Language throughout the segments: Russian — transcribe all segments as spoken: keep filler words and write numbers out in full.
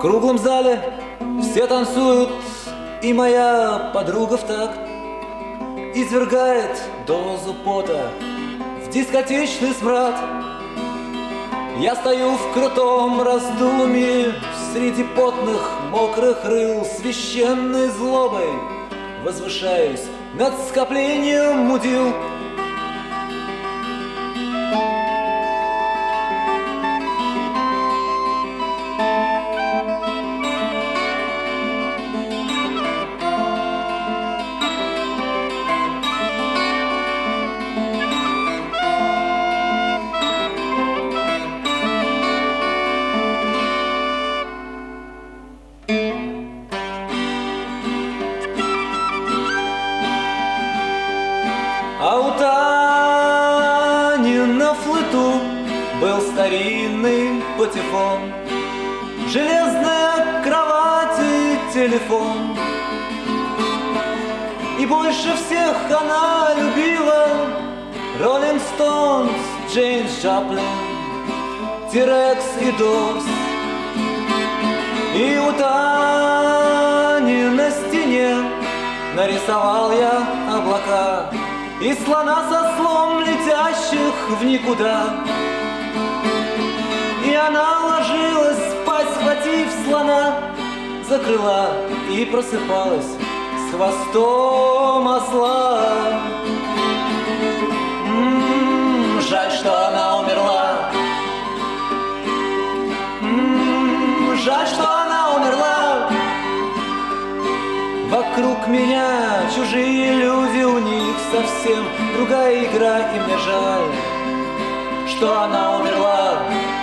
круглом зале все танцуют, и моя подруга в такт извергает дозу пота в дискотечный смрад. Я стою в крутом раздумье среди потных мокрых рыл, священной злобой возвышаюсь над скоплением мудил. А у Тани на флоту был старинный патефон, железная кровать и телефон. И больше всех она любила Роллинг Стоунс, Джеймс Джоплин, Тирекс и Дорс. И у Тани на стене нарисовал я облака и слона со слом, летящих в никуда. И она ложилась спать, схватив слона за крыла, и просыпалась с хвостом осла. М-м, жаль, что она умерла. М-м, жаль, что она умерла. Вокруг меня чужие люди, у них совсем другая игра, и мне жаль, что она умерла.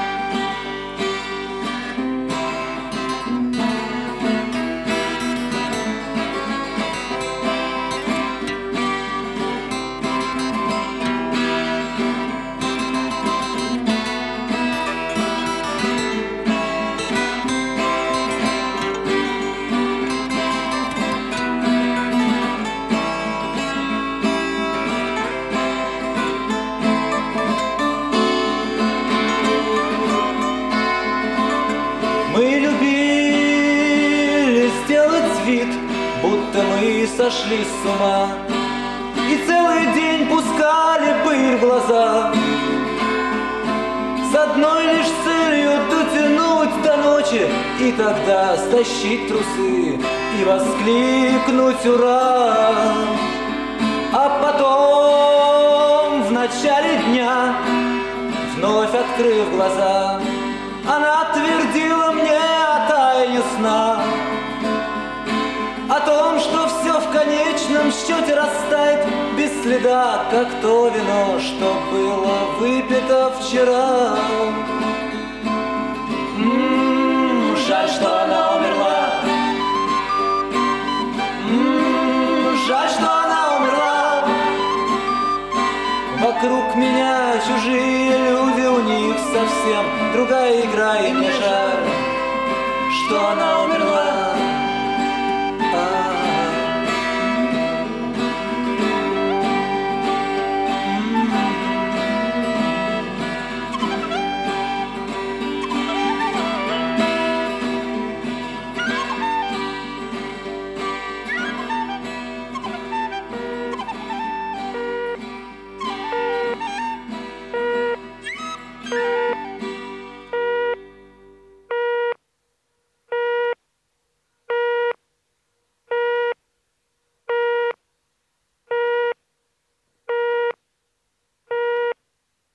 Мы любили сделать вид, будто мы сошли с ума, и целый день пускали пыль в глаза, с одной лишь целью дотянуть до ночи, и тогда стащить трусы и воскликнуть «Ура!». А потом в начале дня, вновь открыв глаза, она твердила мне о тайне сна, о том, что все в конечном счете растает без следа, как то вино, что было выпито вчера. М-м, жаль, что она умерла. М-м, жаль, что она умерла. Вокруг меня чужие люди, у них совсем другая игра, и мне жаль,